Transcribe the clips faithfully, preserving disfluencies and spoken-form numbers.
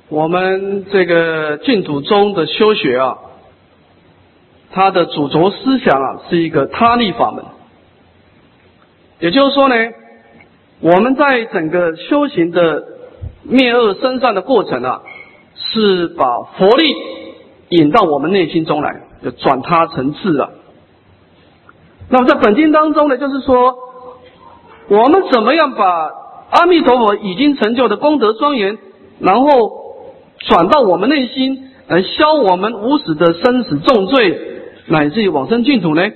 我们这个净土宗的修学啊，它的主轴思想啊是一个他力法门，也就是说呢，我们在整个修行的灭恶生善的过程啊，是把佛力引到我们内心中来，就转他成智了。那么在本经当中呢，就是说我们怎么样把阿弥陀佛已经成就的功德庄严，然后转到我们内心，来消我们无始的生死重罪，乃至于往生净土呢？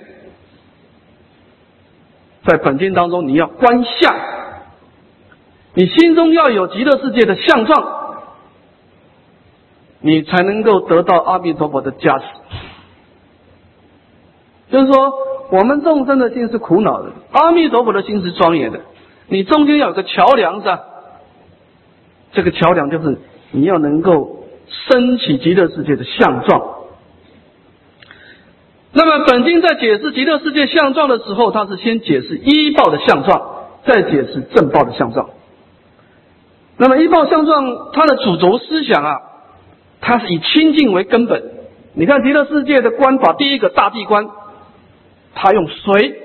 在本经当中，你要观相，你心中要有极乐世界的相状，你才能够得到阿弥陀佛的加持。就是说，我们众生的心是苦恼的，阿弥陀佛的心是庄严的，你中间要有个桥梁是吧？这个桥梁就是你要能够升起极乐世界的相状。那么本经在解释极乐世界相状的时候，它是先解释依报的相状，再解释正报的相状。那么依报相状它的主轴思想啊，它是以清净为根本。你看极乐世界的观法，第一个大地观，它用水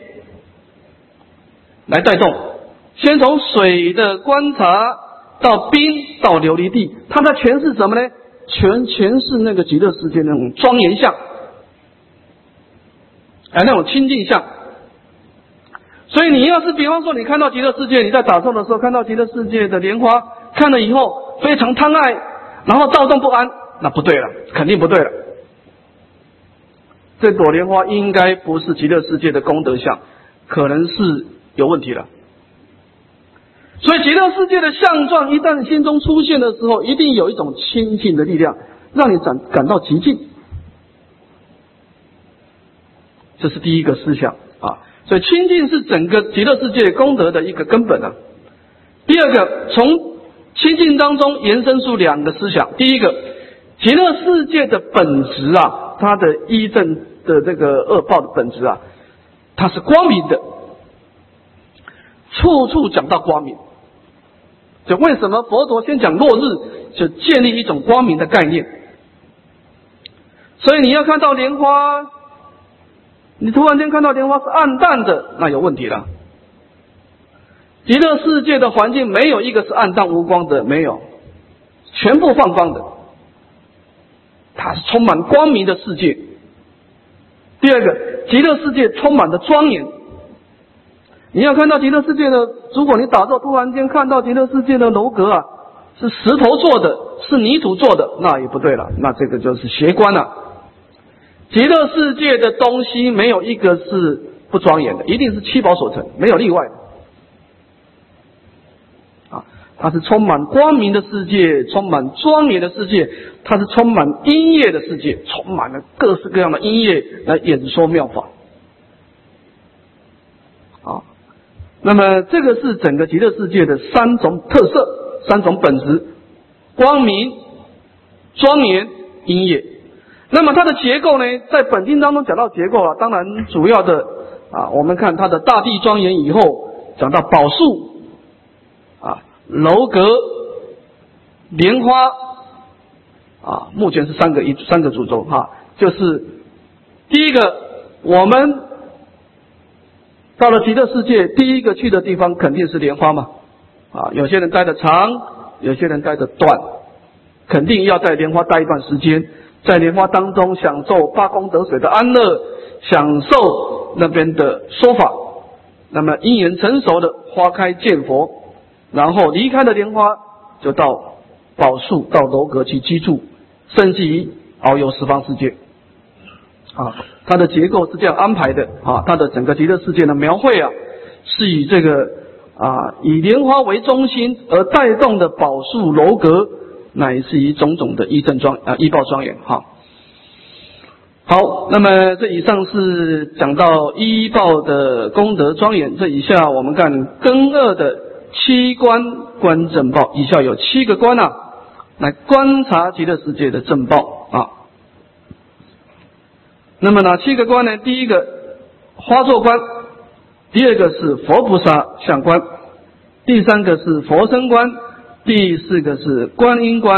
来带动，先从水的观察到冰到琉璃地，它在诠释什么呢？全诠释那个极乐世界那种庄严相，哎，那种清净相。所以你要是比方说你看到极乐世界，你在打坐的时候看到极乐世界的莲花，看了以后非常贪爱，然后躁动不安，那不对了，肯定不对了。这朵莲花应该不是极乐世界的功德相，可能是有问题了。所以极乐世界的相状一旦心中出现的时候，一定有一种清净的力量，让你感感到极静。这是第一个思想啊。所以清净是整个极乐世界功德的一个根本啊。第二个，从清净当中延伸出两个思想。第一个，极乐世界的本质啊，它的依正的这个恶报的本质啊，它是光明的，处处讲到光明。就为什么佛陀先讲落日，就建立一种光明的概念。所以你要看到莲花，你突然间看到莲花是暗淡的，那有问题了。极乐世界的环境没有一个是暗淡无光的，没有，全部放光的，它是充满光明的世界。第二个，极乐世界充满了庄严。你要看到极乐世界的，如果你打坐突然间看到极乐世界的楼阁啊，是石头做的，是泥土做的，那也不对了，那这个就是邪观了。极乐世界的东西没有一个是不庄严的，一定是七宝所成，没有例外的。啊，它是充满光明的世界，充满庄严的世界，它是充满音乐的世界，充满了各式各样的音乐来演说妙法。啊，那么这个是整个极乐世界的三种特色，三种本质：光明、庄严、音乐。那么它的结构呢，在本经当中讲到结构啊，当然主要的啊，我们看它的大地庄严以后，讲到宝树啊、楼阁、莲花啊，目前是三个一三个主轴哈、啊，就是第一个，我们到了极乐世界，第一个去的地方肯定是莲花嘛，啊，有些人待得长，有些人待得短，肯定要在莲花待一段时间。在莲花当中享受八功德水的安乐，享受那边的说法，那么因缘成熟的花开见佛，然后离开了莲花，就到宝树到楼阁去居住，甚至于遨游十方世界。啊，它的结构是这样安排的啊，它的整个极乐世界的描绘啊，是以这个啊以莲花为中心而带动的宝树楼阁。乃是以种种的依正庄啊依报庄严哈。好，那么这以上是讲到依报的功德庄严，这以下我们看根二的七观观正报，以下有七个观啊，来观察极乐世界的正报啊。那么哪七个观呢？第一个花座观，第二个是佛菩萨相观，第三个是佛身观。第四个是观音观，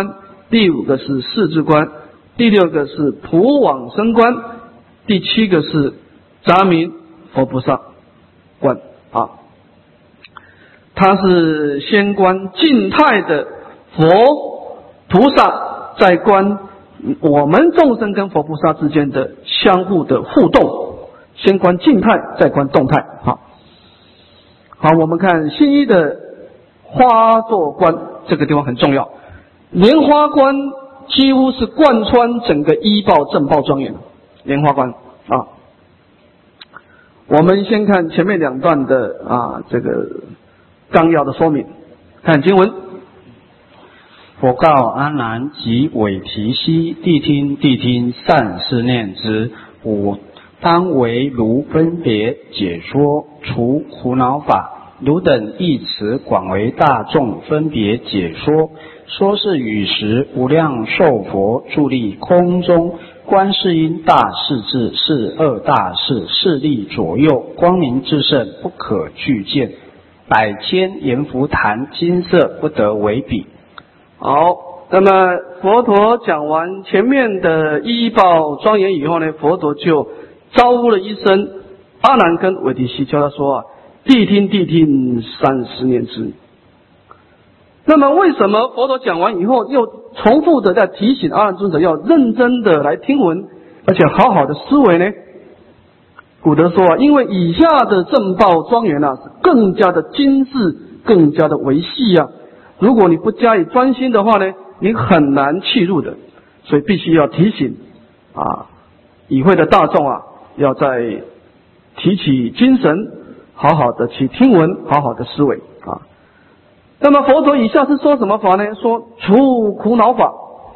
第五个是世智观，第六个是普往生观，第七个是杂明佛菩萨观啊。它是先观静态的佛菩萨，再观我们众生跟佛菩萨之间的相互的互动，先观静态，再观动态。好，好，我们看新一的花座观，这个地方很重要。莲花观几乎是贯穿整个依报正报庄严，莲花观啊。我们先看前面两段的啊这个纲要的说明，看经文。 佛告阿难及韦提悉：谛听，谛听，善思念之。吾当为如分别解说除苦恼法，汝等亦此广为大众分别解说。说是语时，无量寿佛伫立空中，观世音大势至，是二大士势力左右，光明至圣，不可具见，百千阎浮檀金色不得为比。 好，那么佛陀讲完前面的依报庄严以后呢，佛陀就招呼了一声阿难跟韦提悉，叫他说啊，谛听，谛听，三十念之。那么为什么佛陀讲完以后又重复的在提醒阿难尊者要认真的来听闻，而且好好的思维呢？古德说啊，因为以下的正报庄严啊是更加的精致，更加的维细啊，如果你不加以专心的话呢，你很难契入的，所以必须要提醒啊，与会的大众啊，要在提起精神，好好的去听闻，好好的思维啊。那么佛陀以下是说什么法呢？说除苦恼法。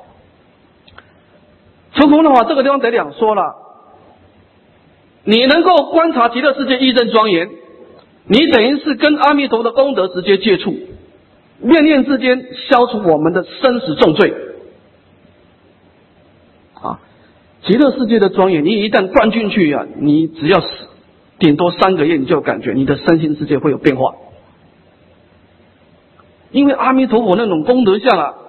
除苦恼法这个地方得两说了。你能够观察极乐世界义正庄严，你等于是跟阿弥陀佛的功德直接接触，念念之间消除我们的生死重罪。啊，极乐世界的庄严，你一旦灌进去啊，你只要顶多三个月，你就感觉你的身心世界会有变化。因为阿弥陀佛那种功德相啊，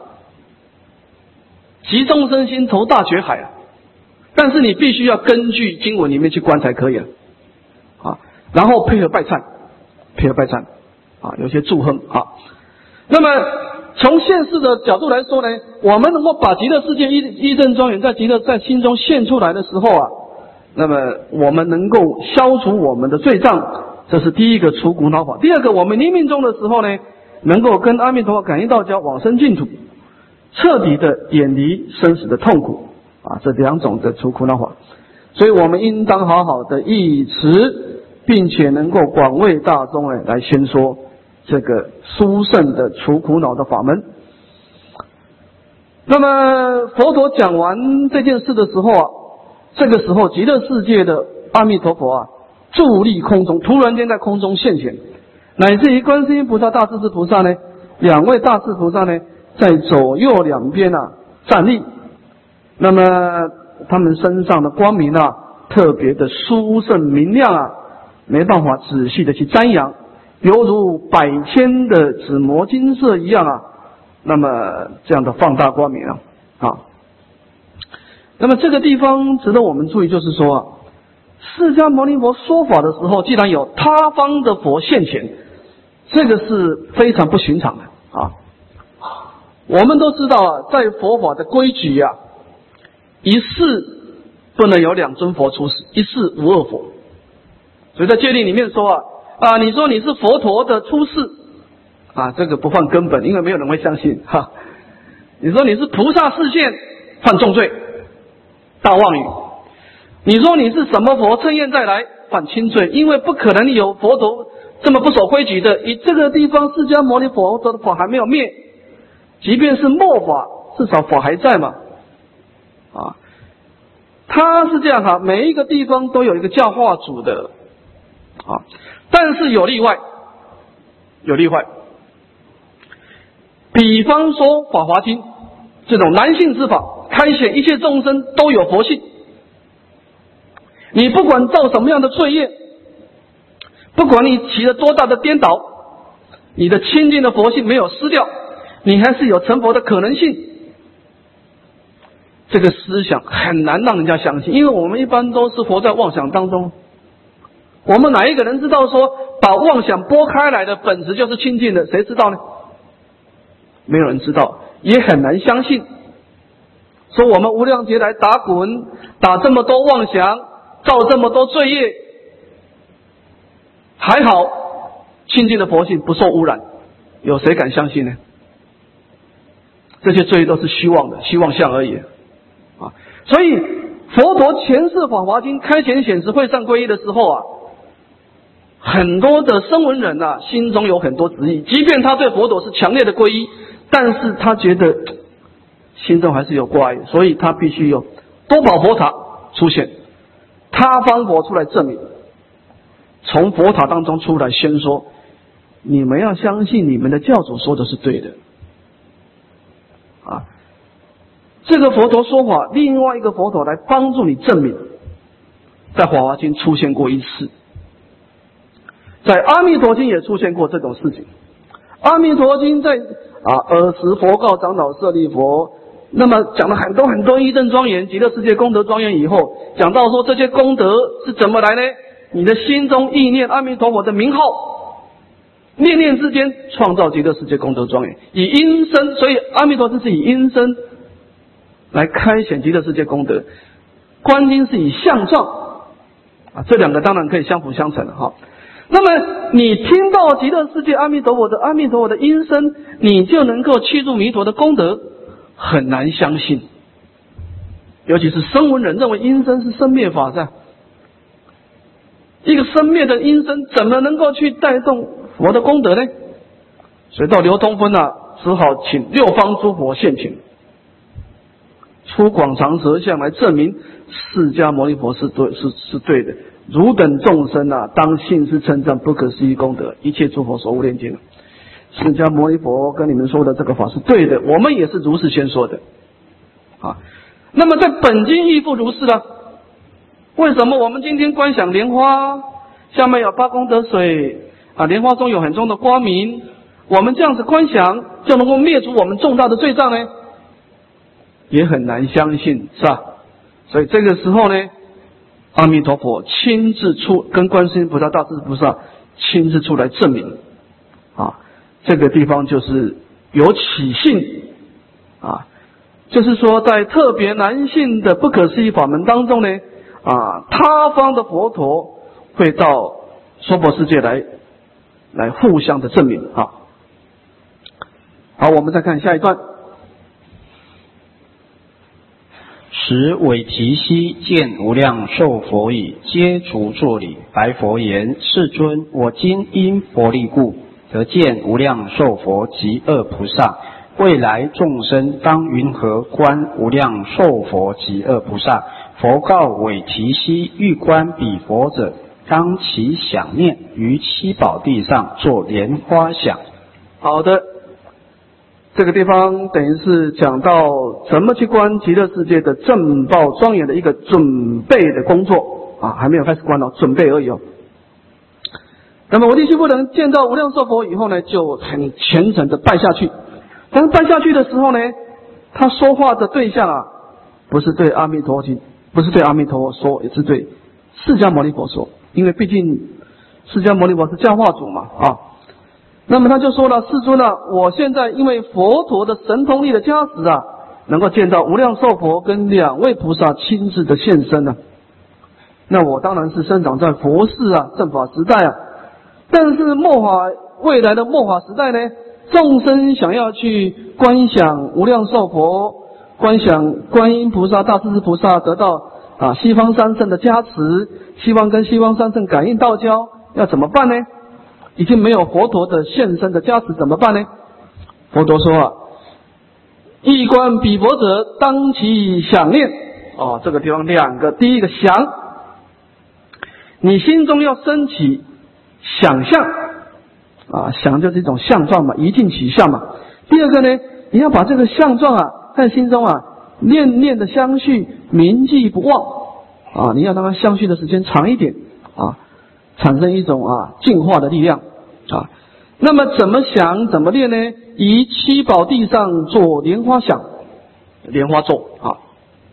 集众生心投大觉海啊，但是你必须要根据经文里面去观才可以啊，啊，然后配合拜忏，配合拜忏啊，有些祝贺啊。那么从现世的角度来说呢，我们能够把极乐世界一一正庄严在极乐在心中现出来的时候啊，那么我们能够消除我们的罪障，这是第一个除苦恼法。第二个，我们临命终的时候呢，能够跟阿弥陀佛感应道交，往生净土，彻底的远离生死的痛苦啊，这两种的除苦恼法。所以我们应当好好的忆持，并且能够广为大众呢来宣说这个殊胜的除苦恼的法门。那么佛陀讲完这件事的时候啊，这个时候极乐世界的阿弥陀佛啊，伫立空中，突然间在空中现前，乃至于观世音菩萨、大势至菩萨呢，两位大势菩萨呢，在左右两边啊站立。那么他们身上的光明啊，特别的殊胜明亮啊，没办法仔细的去瞻仰，犹如百千的紫磨金色一样啊。那么这样的放大光明啊，啊。那么这个地方值得我们注意，就是说啊，释迦牟尼佛说法的时候，既然有他方的佛现前，这个是非常不寻常的啊。我们都知道啊，在佛法的规矩啊，一世不能有两尊佛出世，一世无二佛。所以在戒律里面说啊，啊，你说你是佛陀的出世啊，这个不犯根本，因为没有人会相信哈。你说你是菩萨示现，犯重罪，大妄语。你说你是什么佛趁愿再来，犯轻罪，因为不可能有佛陀这么不守规矩的。以这个地方释迦牟尼佛的法还没有灭，即便是末法，至少法还在嘛。啊，他是这样哈，每一个地方都有一个教化主的啊，但是有例外，有例外。比方说《法华经》这种男性之法，开显一切众生都有佛性。你不管造什么样的罪业，不管你起了多大的颠倒，你的清净的佛性没有失掉，你还是有成佛的可能性。 这个思想很难让人家相信，因为我们一般都是活在妄想当中。我们哪一个人知道说把妄想拨开来的本质就是清净的？谁知道呢？没有人知道，也很难相信。说我们无量劫来打滚，打这么多妄想，造这么多罪业，还好清净的佛性不受污染，有谁敢相信呢？这些罪都是虚妄的，虚妄相而已啊！所以佛陀前世《法华经》开显显示会上皈依的时候啊，很多的声闻人啊，心中有很多执意，即便他对佛陀是强烈的皈依，但是他觉得心中还是有挂碍，所以他必须有多宝佛塔出现，他方佛出来证明，从佛塔当中出来宣说，你们要相信你们的教主说的是对的啊！这个佛陀说法，另外一个佛陀来帮助你证明，在《法华经》出现过一次，在《阿弥陀经》也出现过这种事情。《阿弥陀经》在啊尔时佛告长老舍利弗，那么讲了很多很多一正庄严、极乐世界功德庄严以后，讲到说这些功德是怎么来呢？你的心中意念阿弥陀佛的名号，念念之间创造极乐世界功德庄严，以音声，所以阿弥陀经是以音声来开显极乐世界功德，观经是以相状啊，这两个当然可以相辅相成哈。那么你听到极乐世界阿弥陀佛的阿弥陀佛的音声，你就能够契入弥陀的功德，很难相信。尤其是声闻人认为音声是生灭法噻，一个生灭的音声怎么能够去带动佛的功德呢？所以到流通分啊，只好请六方诸佛现前，出广长舌相来证明释迦牟尼佛是对是是对的。汝等众生啊，当信是称赞不可思议功德，一切诸佛所无念经。释迦牟尼佛跟你们说的这个法是对的，我们也是如是先说的啊。那么在本经亦复如是了。为什么我们今天观想莲花，下面有八功德水啊，莲花中有很重的光明，我们这样子观想就能够灭除我们重大的罪障呢？也很难相信，是吧？所以这个时候呢，阿弥陀佛亲自出，跟观世音菩萨、大势至菩萨亲自出来证明啊，这个地方就是有起信啊，就是说在特别难信的不可思议法门当中呢，啊，他方的佛陀会到娑婆世界来，来互相的证明啊。好，我们再看下一段。 时韦提希见无量寿佛已，皆足作礼，白佛言：世尊，我今因佛力故，得见无量寿佛及恶菩萨。未来众生当云何观无量寿佛及恶菩萨？佛告韦提希：欲观彼佛者，当其想念，于七宝地上作莲花想。 好的。这个地方等于是讲到怎么去观极乐世界的正报庄严的一个准备的工作啊，还没有开始观哦，准备而已哦。那么韦提希夫人见到无量寿佛以后呢，就很虔诚的拜下去。但是拜下去的时候呢，他说话的对象啊，不是对阿弥陀经，不是对阿弥陀佛说，也是对释迦牟尼佛说，因为毕竟释迦牟尼佛是教化主嘛啊。那么他就说了：世尊啊，我现在因为佛陀的神通力的加持啊，能够见到无量寿佛跟两位菩萨亲自的现身啊。那我当然是生长在佛世啊正法时代啊，但是末法未来的末法时代呢，众生想要去观想无量寿佛，观想观音菩萨、大势至菩萨，得到啊西方三圣的加持，希望跟西方三圣感应道交，要怎么办呢？已经没有佛陀的现身的加持，怎么办呢？佛陀说啊，一观彼佛者，当其想念。哦，这个地方两个，第一个想，你心中要升起想象啊，想就是一种相状嘛，一境起相嘛。第二个呢，你要把这个相状啊，在心中啊，念念的相续，铭记不忘啊，你要让它相续的时间长一点啊。产生一种啊净化的力量啊，那么怎么想怎么练呢？以七宝地上做莲花想，莲花座啊。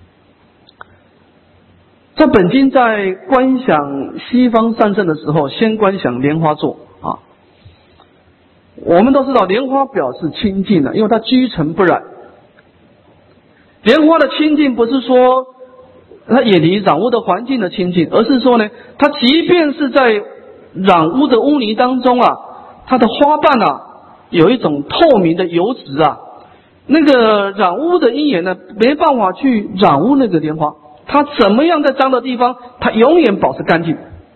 在本经在观想西方三圣的时候，先观想莲花座啊。我们都知道莲花表示清净的，因为它居尘不染。莲花的清净不是说它远离染污的环境的清净，而是说呢，它即便是在染污的污泥当中啊，它的花瓣啊有一种透明的油脂啊，那个染污的因缘呢没办法去染污那个莲花，它怎么样在脏的地方，它永远保持干净。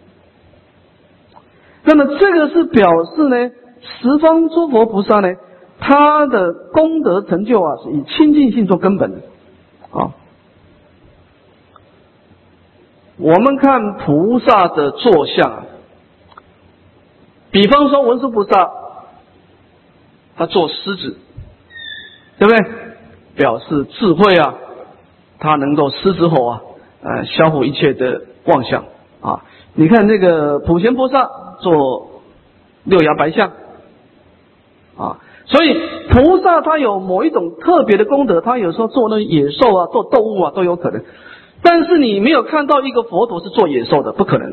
那么这个是表示呢，十方诸佛菩萨呢，他的功德成就啊，是以清净性做根本的啊。我们看菩萨的坐像啊，比方说文殊菩萨，他做狮子，对不对？表示智慧啊，他能够狮子吼啊，呃，消除一切的妄想啊。你看那个普贤菩萨做六牙白象啊，所以菩萨他有某一种特别的功德，他有时候做那野兽啊，做动物啊都有可能。但是你没有看到一个佛陀是做野兽的，不可能。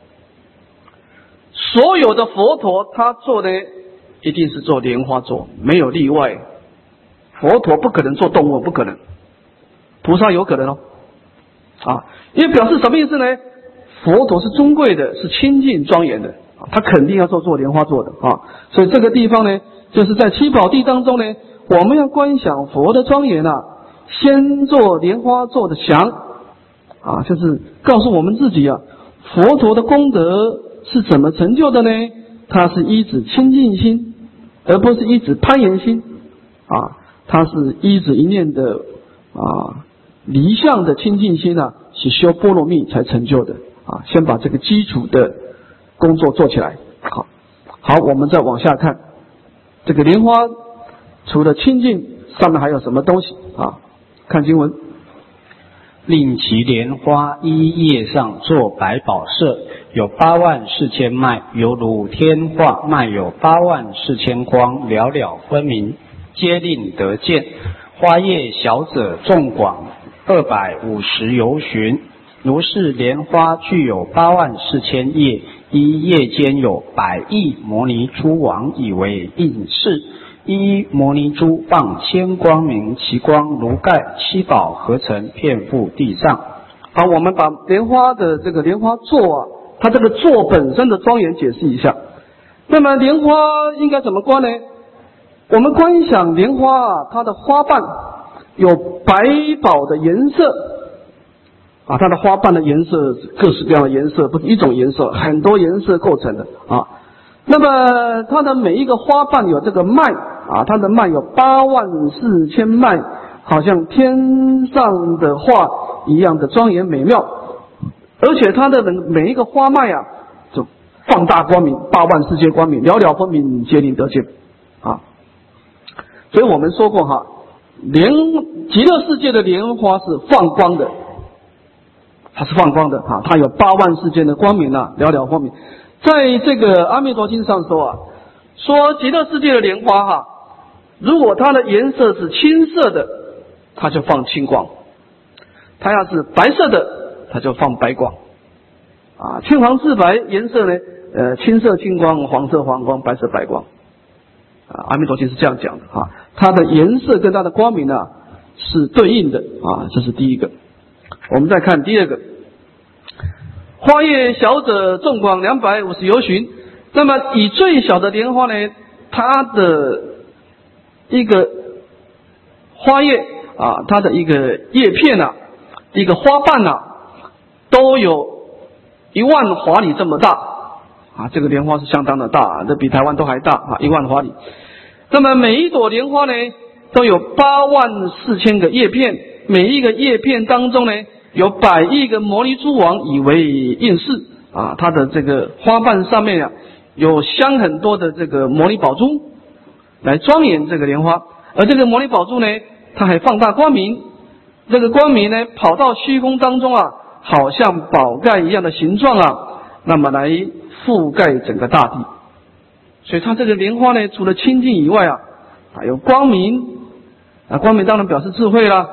所有的佛陀他做的一定是做莲花座，没有例外。佛陀不可能做动物，不可能。菩萨有可能哦，啊，因为表示什么意思呢？佛陀是尊贵的，是清净庄严的，他肯定要做做莲花座的啊。所以这个地方呢，就是在七宝地当中呢，我们要观想佛的庄严啊，先做莲花座的想啊，就是告诉我们自己啊，佛陀的功德是怎么成就的呢？它是依止清净心，而不是依止攀岩心啊，它是依止一念的啊离相的清净心啊，是修波罗蜜才成就的啊。先把这个基础的工作做起来。好，好，我们再往下看，这个莲花除了清净，上面还有什么东西啊？看经文。 令其莲花一叶上作百宝色，有八万四千脉，犹如天化，脉有八万四千光，了了分明，皆令得见。花叶小者众广，二百五十由旬。如是莲花具有八万四千叶，一叶间有百亿摩尼珠王，以为应饰。一摩尼珠放千光明，其光如盖，七宝合成，遍覆地上。 好，我们把莲花的这个莲花座啊，它这个座本身的庄严解释一下。那么莲花应该怎么观呢？我们观想莲花啊，它的花瓣有百宝的颜色啊，它的花瓣的颜色各式各样的颜色，不是一种颜色，很多颜色构成的啊。那么它的每一个花瓣有这个脉啊，它的脉有八万四千脉，好像天上的画一样的庄严美妙。而且它的每一个花脉啊，就放大光明，八万四千光明，了了分明，皆令得见啊。所以我们说过哈，莲极乐世界的莲花是放光的，它是放光的啊，它有八万四千的光明啊，了了光明。在这个阿弥陀经上说啊，说极乐世界的莲花哈，如果它的颜色是青色的，它就放青光；它要是白色的，它就放白光。啊，青黄赤白颜色呢，呃，青色青光，黄色黄光，白色白光。啊，阿弥陀经是这样讲的啊，它的颜色跟它的光明啊是对应的啊，这是第一个。我们再看第二个。花叶小者众广两百五十由旬。那么以最小的莲花呢，它的一个花叶啊，它的一个叶片啊，一个花瓣啊，都有一万华里这么大啊。这个莲花是相当的大，这比台湾都还大啊，一万华里。那么每一朵莲花呢，都有八万四千个叶片，每一个叶片当中呢，有百亿个摩尼珠王以为应饰啊，它的这个花瓣上面啊，有镶很多的这个摩尼宝珠来庄严这个莲花，而这个摩尼宝珠呢，它还放大光明，这个光明呢跑到虚空当中啊，好像宝盖一样的形状啊，那么来覆盖整个大地。所以它这个莲花呢，除了清净以外啊，还有光明啊，光明当然表示智慧啦。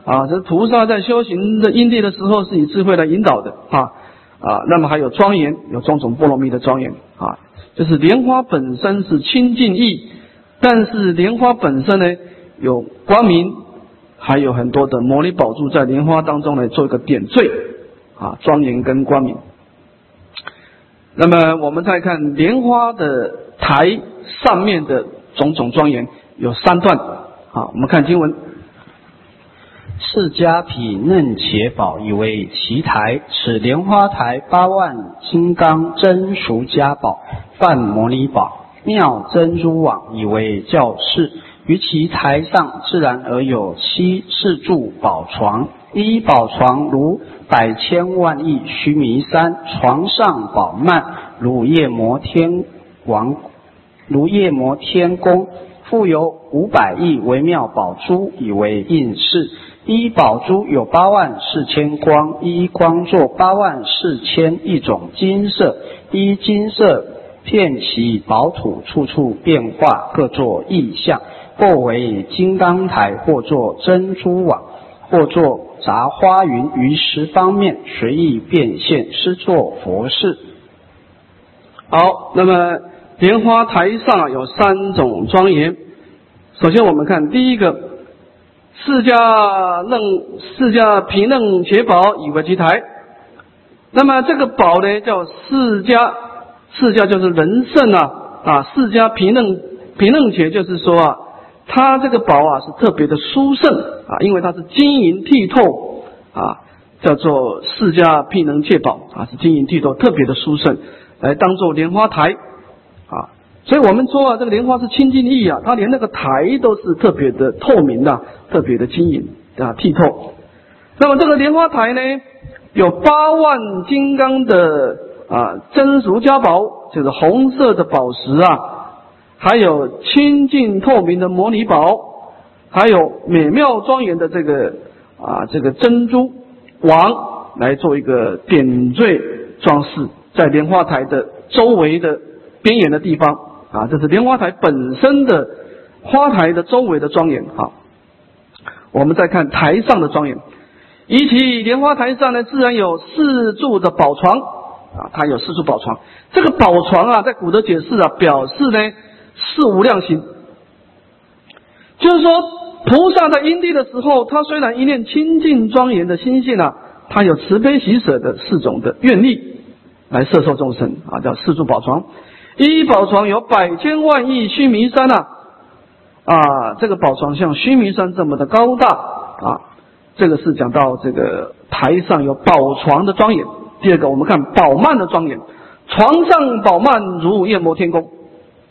啊，这菩萨在修行的因地的时候是以智慧来引导的啊啊，那么还有庄严，有种种波罗蜜的庄严啊，就是莲花本身是清净意，但是莲花本身呢有光明，还有很多的摩尼宝珠在莲花当中呢做一个点缀啊，庄严跟光明。那么我们再看莲花的台上面的种种庄严有三段啊，我们看经文。 释迦毗嫩伽宝以为其台，此莲花台八万金刚真俗家宝，梵摩尼宝，妙珍珠网以为教室。于其台上自然而有七四柱宝床，一宝床如百千万亿须弥山，床上宝幔如夜摩天王，如夜摩天宫，复有五百亿微妙宝珠以为应饰。一宝珠有八万四千光，一光作八万四千一种金色，一金色遍其宝土，处处变化，各作异象，或为金刚台，或作珍珠网，或作杂花云，于十方面随意变现，施作佛事。 好，那么莲花台上有三种庄严。首先我们看第一个，释迦楞释迦毗嫩伽宝以为其台。那么这个宝呢叫释迦，释迦就是人圣啊啊，释迦毗嫩毗嫩伽就是说啊，它这个宝啊是特别的殊胜啊，因为它是晶莹剔透啊，叫做释迦毗嫩伽宝啊，是晶莹剔透，特别的殊胜，来当做莲花台啊。所以我们说啊，这个莲花是清净意啊，它连那个台都是特别的透明的，特别的晶莹啊剔透。那么这个莲花台呢，有八万金刚的啊真俗家宝，就是红色的宝石啊，还有清净透明的摩尼宝，还有美妙庄严的这个啊这个珍珠王来做一个点缀装饰，在莲花台的周围的边缘的地方啊，这是莲花台本身的花台的周围的庄严啊。我们再看台上的庄严，以其莲花台上呢，自然有四柱的宝床啊，它有四柱宝床。这个宝床啊，在古德解释啊，表示呢是无量心，就是说菩萨在因地的时候，他虽然一念清净庄严的心性啊，他有慈悲喜舍的四种的愿力来摄受众生啊，叫四柱宝床。一宝床有百千万亿须弥山啊，啊，这个宝床像须弥山这么的高大啊，这个是讲到这个台上有宝床的庄严。第二个，我们看宝幔的庄严，床上宝幔如夜摩天宫。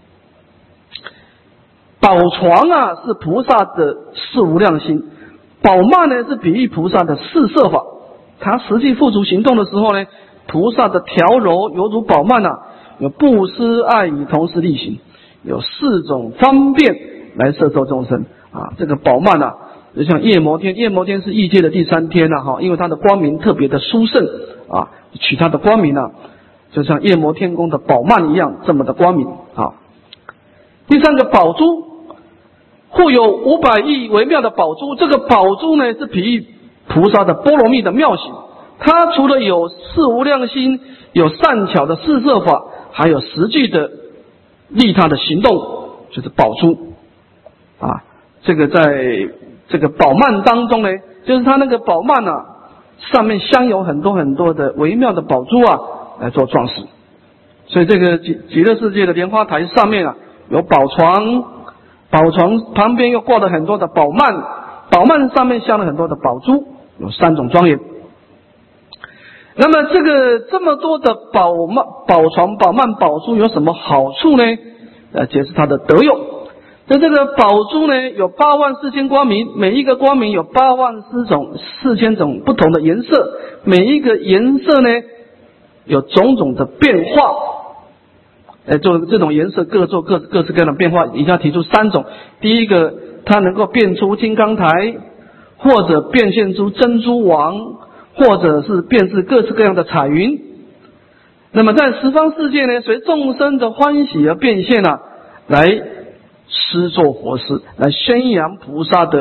宝床啊是菩萨的四无量心，宝幔呢是比喻菩萨的四摄法。他实际付诸行动的时候呢，菩萨的调柔犹如宝幔啊，有布施、爱语、同时力行，有四种方便来摄受众生啊。这个宝幔啊，就像夜摩天，夜摩天是异界的第三天啊，哈，因为它的光明特别的殊胜啊，取它的光明啊，就像夜摩天宫的宝幔一样，这么的光明啊。第三个宝珠，或有五百亿微妙的宝珠，这个宝珠呢是比喻菩萨的波罗蜜的妙行。它除了有四无量心，有善巧的四摄法，还有实际的利他的行动，就是宝珠啊。这个在这个宝幔当中呢，就是它那个宝幔啊，上面镶有很多很多的微妙的宝珠啊，来做装饰。所以这个极极乐世界的莲花台上面啊，有宝床，宝床旁边又挂了很多的宝幔，宝幔上面镶了很多的宝珠，有三种庄严。那么这个这么多的宝幔、宝床、宝幔、宝珠有什么好处呢？呃，解释它的德用。那这个宝珠呢，有八万四千光明，每一个光明有八万四种、四千种不同的颜色，每一个颜色呢，有种种的变化。呃，做这种颜色各做各各式各样的变化。以下提出三种：第一个，它能够变出金刚台，或者变现出珍珠王，或者是变质各式各样的彩云。那么在十方世界呢，随众生的欢喜而变现啊，来施作佛事，来宣扬菩萨的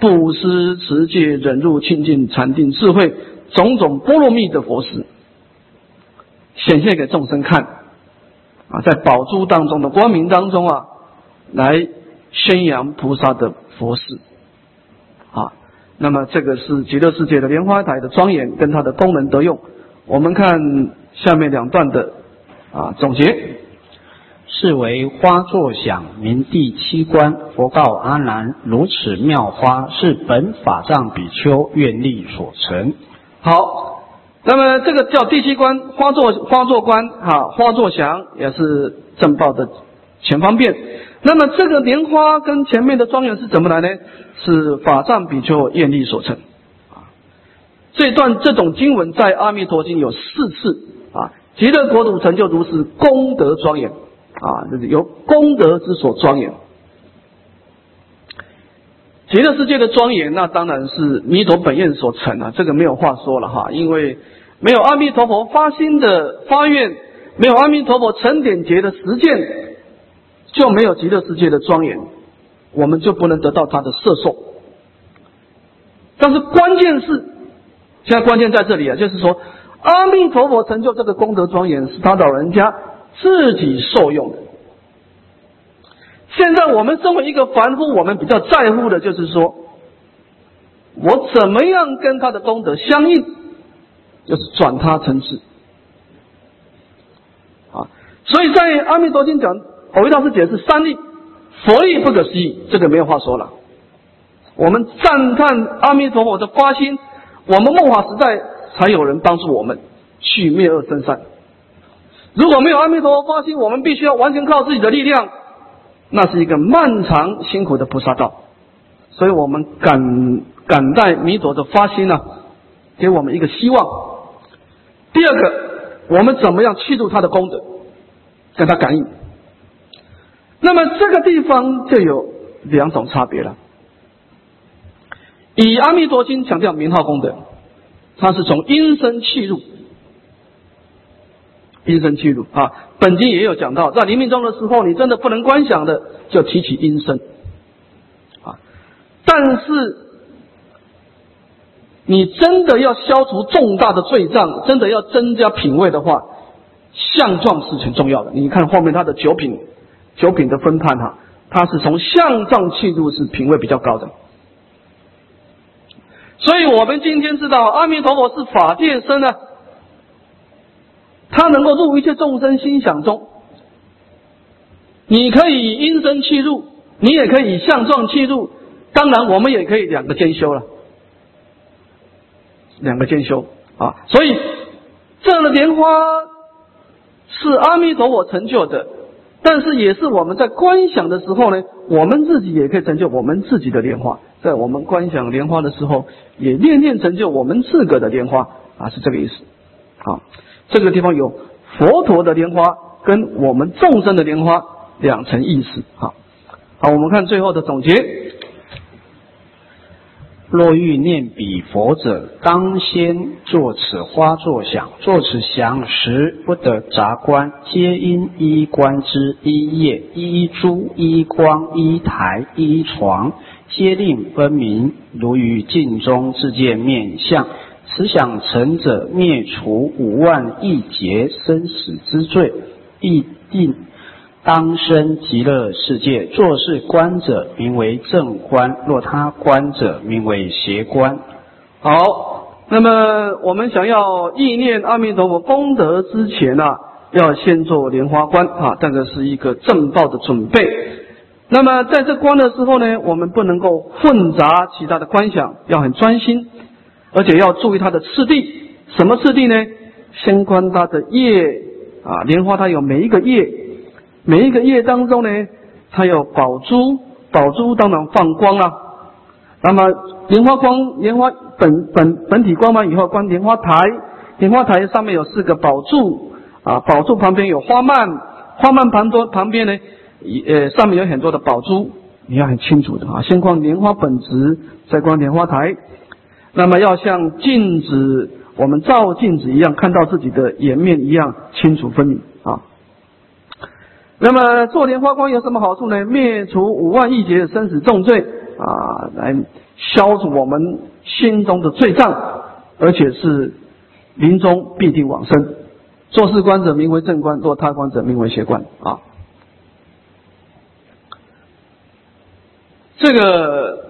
布施、持戒、忍辱、清净、禅定、智慧，种种波罗蜜的佛事，显现给众生看啊，在宝珠当中的光明当中啊，来宣扬菩萨的佛事啊。那么这个是极乐世界的莲花台的庄严跟它的功能德用。我们看下面两段的啊总结。 是为花座想，名第七观。佛告阿难：如此妙花，是本法藏比丘愿力所成。 好，那么这个叫第七观，花座花座观啊，花座想也是正报的前方便。那么这个莲花跟前面的庄严是怎么来呢？是法藏比丘愿力所成。啊，这段这种经文在阿弥陀经有四次啊，极乐国土成就如是功德庄严。啊，就是由功德之所庄严。极乐世界的庄严，那当然是弥陀本愿所成啊，这个没有话说了哈。因为没有阿弥陀佛发心的发愿，没有阿弥陀佛成点劫的实践，就没有极乐世界的庄严，我们就不能得到他的摄受。但是关键是，现在关键在这里啊，就是说阿弥陀佛成就这个功德庄严，是他老人家自己受用的。现在我们身为一个凡夫，我们比较在乎的就是说，我怎么样跟他的功德相应，就是转他成智啊。所以在阿弥陀经讲，蕅益大师解释三力，佛力不可思议，这个没有话说了。我们赞叹阿弥陀佛的发心，我们末法时代才有人帮助我们去灭恶生善。如果没有阿弥陀佛发心，我们必须要完全靠自己的力量，那是一个漫长辛苦的菩萨道。所以我们感感戴弥陀的发心啊，给我们一个希望。第二个，我们怎么样契入他的功德，跟他感应。那么这个地方就有两种差别了。以阿弥陀经强调名号功德，它是从因身契入。因身契入啊，本经也有讲到，在临命终的时候，你真的不能观想的，就提起因身啊。但是你真的要消除重大的罪障，真的要增加品位的话，相状是很重要的。你看后面它的九品，九品的分判哈、啊，它是从相状契入是品位比较高的。所以我们今天知道，阿弥陀佛是法界身呢。他能够入一切众生心想中，你可以以因身契入，你也可以以相状契入，当然我们也可以两个兼修了，两个兼修啊。所以这样的莲花是阿弥陀佛成就的，但是也是我们在观想的时候呢，我们自己也可以成就我们自己的莲花，在我们观想莲花的时候，也念念成就我们自个的莲花啊，是这个意思啊。这个地方有佛陀的莲花跟我们众生的莲花两层意思。好，好，我们看最后的总结。 若欲念彼佛者，当先作此花座想。作此想时，不得杂观，皆因依观之，依叶、依珠、依光、依台、依床，皆令分明，如于镜中自见面相。此想成者，灭除五万亿劫生死之罪，必定当生极乐世界。若是观者，名为正观；若他观者，名为邪观。 好，那么我们想要意念阿弥陀佛功德之前啊，要先做莲花观啊，这个是一个正报的准备。那么在这观的时候呢，我们不能够混杂其他的观想，要很专心。而且要注意它的次第，什么次第呢？先观它的叶啊，莲花它有每一个叶，每一个叶当中呢，它有宝珠，宝珠当然放光啦。那么莲花光，莲花本本本体光完以后，观莲花台，莲花台上面有四个宝柱啊，宝柱旁边有花蔓，花蔓旁多旁边呢，呃上面有很多的宝珠，你要很清楚的啊。先观莲花本质，再观莲花台。那么要像镜子，我们照镜子一样，看到自己的颜面一样清楚分明啊。那么做莲花观有什么好处呢？灭除五万亿劫的生死重罪啊，来消除我们心中的罪障，而且是临终必定往生。做事观者名为正观，做他观者名为邪观啊。这个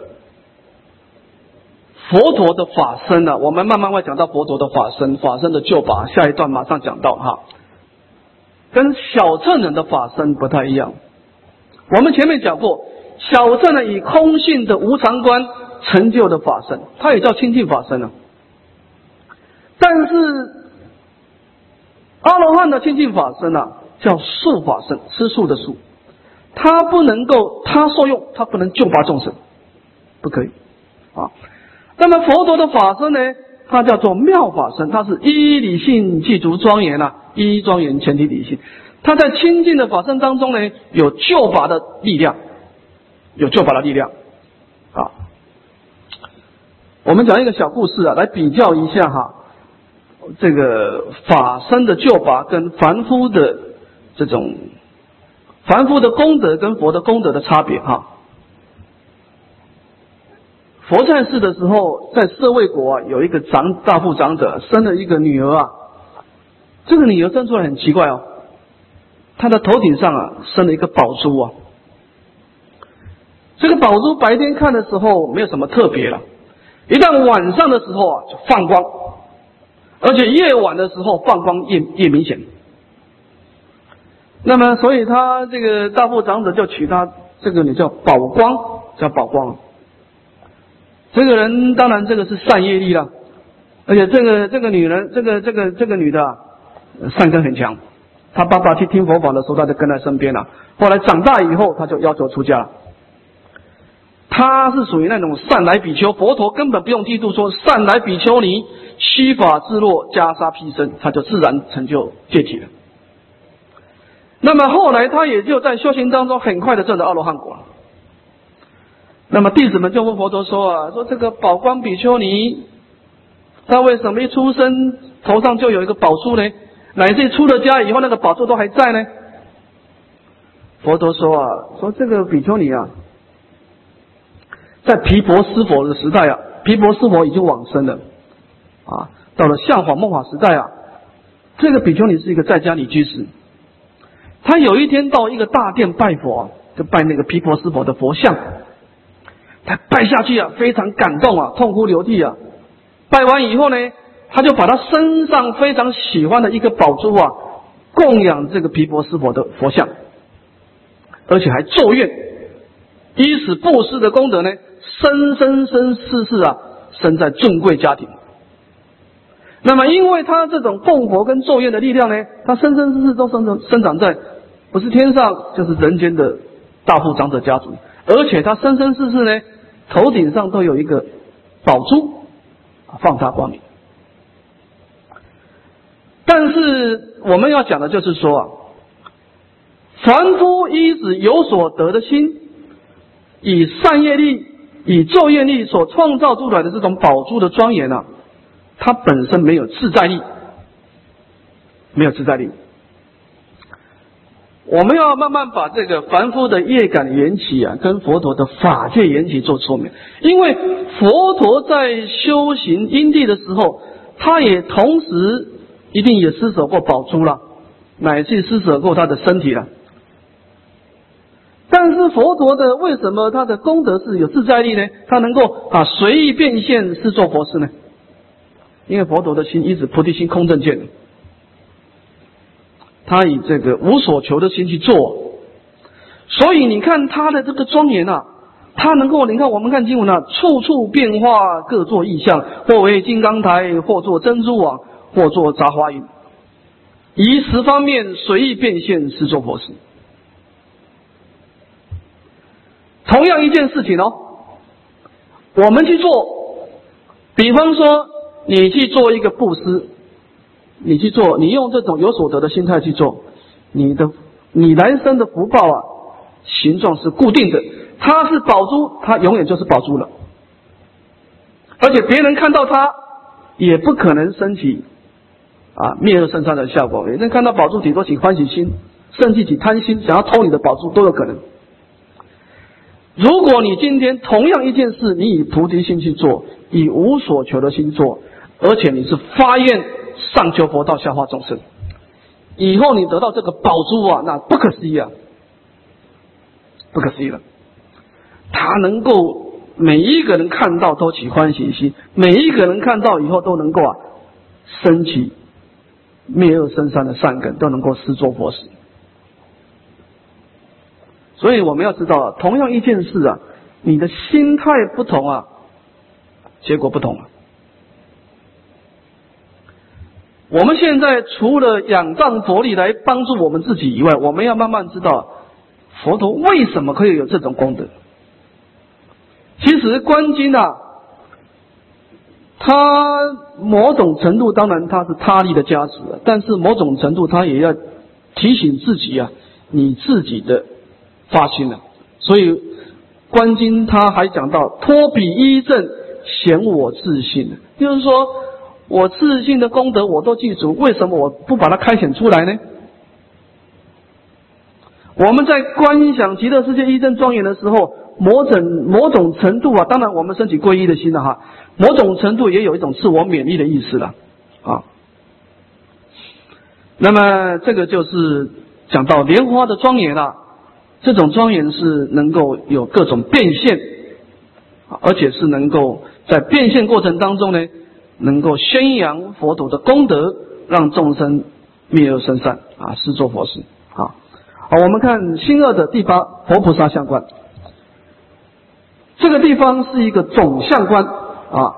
佛陀的法身呢、啊，我们慢慢会讲到佛陀的法身，法身的救拔，下一段马上讲到哈。跟小乘人的法身不太一样。我们前面讲过，小乘人以空性的无常观成就的法身，它也叫清净法身啊。但是阿罗汉的清净法身啊，叫素法身，吃素的素，它不能够他受用，它不能救拔众生，不可以啊。那么佛陀的法身呢，它叫做妙法身，它是一理性具足庄严啊，一庄严前提理性。它在清净的法身当中呢，有救拔的力量，有救拔的力量啊。我们讲一个小故事啊，来比较一下哈，这个法身的救拔跟凡夫的这种凡夫的功德跟佛的功德的差别哈。佛在世的时候，在舍卫国啊，有一个长大富长者生了一个女儿啊，这个女儿生出来很奇怪哦，她的头顶上啊生了一个宝珠啊。这个宝珠白天看的时候没有什么特别了，一旦晚上的时候啊就放光，而且夜晚的时候放光越越明显。那么，所以他这个大富长者就取他这个女叫宝光，叫宝光。这个人当然这个是善业力了，而且这个这个女人，这个这个这个女的啊，善根很强。他爸爸去听佛法的时候，他就跟在身边了。后来长大以后，他就要求出家了。他是属于那种善来比丘，佛陀根本不用剃度说善来比丘尼，须发自落，袈裟披身，他就自然成就戒体了。那么后来他也就在修行当中很快的证得阿罗汉果了。那么弟子们就问佛陀说啊，说这个宝光比丘尼，他为什么一出生头上就有一个宝珠呢？乃至出了家以后那个宝珠都还在呢？佛陀说啊，说这个比丘尼啊，在毗婆尸佛的时代啊，毗婆尸佛已经往生了啊，到了相法末法时代啊，这个比丘尼是一个在家女居士。他有一天到一个大殿拜佛啊，就拜那个毗婆尸佛的佛像。他拜下去啊，非常感动啊，痛哭流涕啊。拜完以后呢，他就把他身上非常喜欢的一个宝珠啊，供养这个毗婆尸佛的佛像，而且还咒愿，以此布施的功德呢，生生生世世啊，生在尊贵家庭。那么，因为他这种供佛跟咒愿的力量呢，他生生世世都生长生长在不是天上就是人间的大富长者家族。而且他生生世世呢，头顶上都有一个宝珠，放大光明。但是我们要讲的就是说啊，凡夫依止有所得的心，以善业力、以咒愿力所创造出来的这种宝珠的庄严啊，它本身没有自在力，没有自在力。我们要慢慢把这个凡夫的业感缘起啊，跟佛陀的法界缘起做说明。因为佛陀在修行因地的时候，他也同时一定也施舍过宝珠了，乃至施舍过他的身体了。但是佛陀的为什么他的功德是有自在力呢？他能够啊随意变现是做佛事呢？因为佛陀的心一直菩提心空正见的。他以这个无所求的心去做，所以你看他的这个庄严啊，他能够，你看我们看经文啊，处处变化，各作异象，或为金刚台，或作珍珠网，或作杂花云，以十方面随意变现，是做佛事。同样一件事情哦，我们去做，比方说你去做一个布施。你去做，你用这种有所得的心态去做，你的你来生的福报啊，形状是固定的，它是宝珠，它永远就是宝珠了。而且别人看到它，也不可能升起啊灭恶圣善的效果。别人看到宝珠，顶多起欢喜心，甚至起贪心，想要偷你的宝珠都有可能。 如果你今天同样一件事，你以菩提心去做，以无所求的心做，而且你是发愿上求佛道，下化众生，以后你得到这个宝珠啊，那不可思议啊，不可思议了。它能够每一个人看到都起欢喜心，每一个人看到以后都能够啊升起灭恶生善的善根，都能够施作佛事。所以我们要知道啊，同样一件事啊，你的心态不同啊，结果不同啊。我们现在除了仰仗佛力来帮助我们自己以外，我们要慢慢知道佛陀为什么可以有这种功德。其实观经啊，它某种程度当然它是他力的加持，但是某种程度它也要提醒自己啊，你自己的发心了。所以观经他还讲到托彼依正显我自信，就是说我自信的功德我都记住，为什么我不把它开显出来呢？我们在观想极乐世界依正庄严的时候，某种某种程度啊，当然我们升起皈依的心了哈，某种程度也有一种自我勉励的意思了啊。那么这个就是讲到莲花的庄严了，这种庄严是能够有各种变现，而且是能够在变现过程当中呢，能够宣扬佛陀的功德，让众生灭恶生善啊，施作佛事啊。好，我们看新二的第八佛菩萨相观，这个地方是一个总相观啊。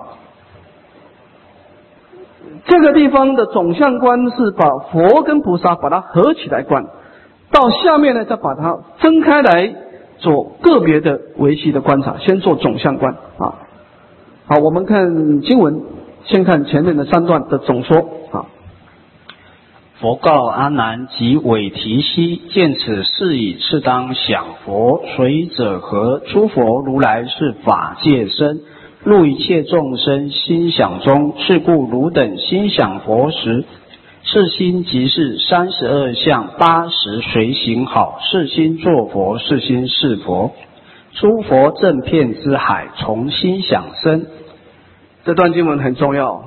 这个地方的总相观是把佛跟菩萨把它合起来观，到下面呢再把它分开来做个别的维系的观察，先做总相观啊。好，我们看经文，先看前面的三段的总说啊。 佛告阿难及韦提希：见此事已，次当想佛。随者何？诸佛如来是法界身，入一切众生心想中。是故汝等心想佛时，是心即是三十二相八十随行好。是心作佛，是心是佛。诸佛正遍之海，从心想生。 这段经文很重要，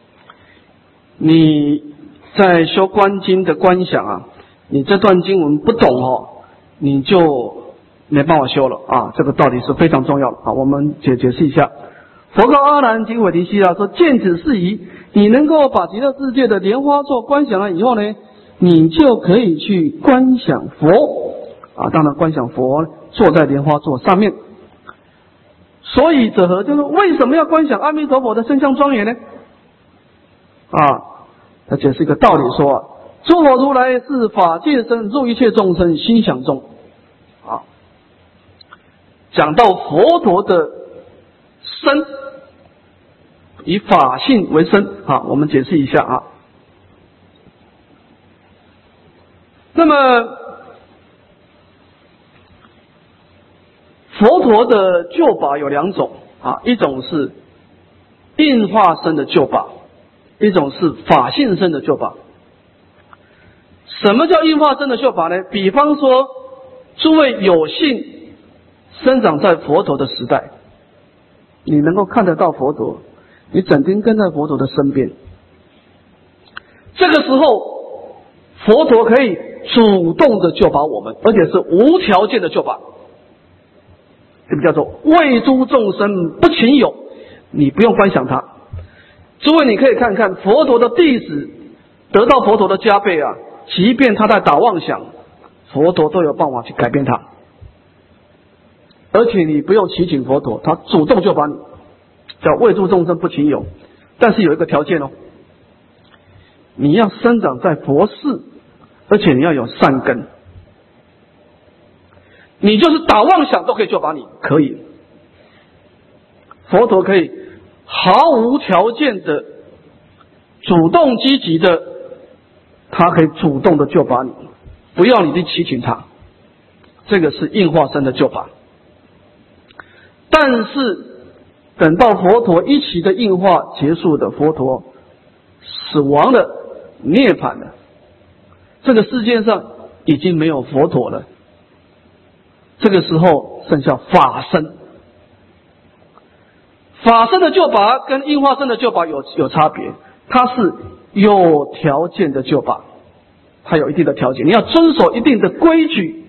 你在修观经的观想啊，你这段经文不懂哦，你就没办法修了啊。这个道理是非常重要的啊。我们解解释一下，佛告阿难及韦提希啊，说见此事宜，你能够把极乐世界的莲花做观想了以后呢，你就可以去观想佛啊。当然，观想佛坐在莲花座上面。所以者何？就是为什么要观想阿弥陀佛的身相庄严呢？啊。他解释一个道理说啊，诸佛如来是法界身，入一切众生心想中啊。讲到佛陀的身以法性为身啊，我们解释一下啊。那么佛陀的救法有两种啊，一种是应化身的救法，一种是法性身的救法。什么叫应化身的救法呢？比方说，诸位有幸生长在佛陀的时代，你能够看得到佛陀，你整天跟在佛陀的身边，这个时候佛陀可以主动的救拔我们，而且是无条件的救拔。这个叫做为诸众生不勤有，你不用观想他。诸位，你可以看看佛陀的弟子得到佛陀的加倍啊，即便他在打妄想，佛陀都有办法去改变他，而且你不用祈请佛陀，他主动就把你叫为诸众生不勤有。但是有一个条件哦，你要生长在佛寺，而且你要有善根。你就是打妄想都可以救拔你，可以。佛陀可以毫无条件的主动积极的，他可以主动的救拔你，不要你去祈请他，这个是应化身的救拔。但是等到佛陀一起的应化结束的，佛陀死亡了，涅槃了，这个世界上已经没有佛陀了。这个时候剩下法身。法身的救拔跟应化身的救拔有有差别，它是有条件的救拔，它有一定的条件，你要遵守一定的规矩，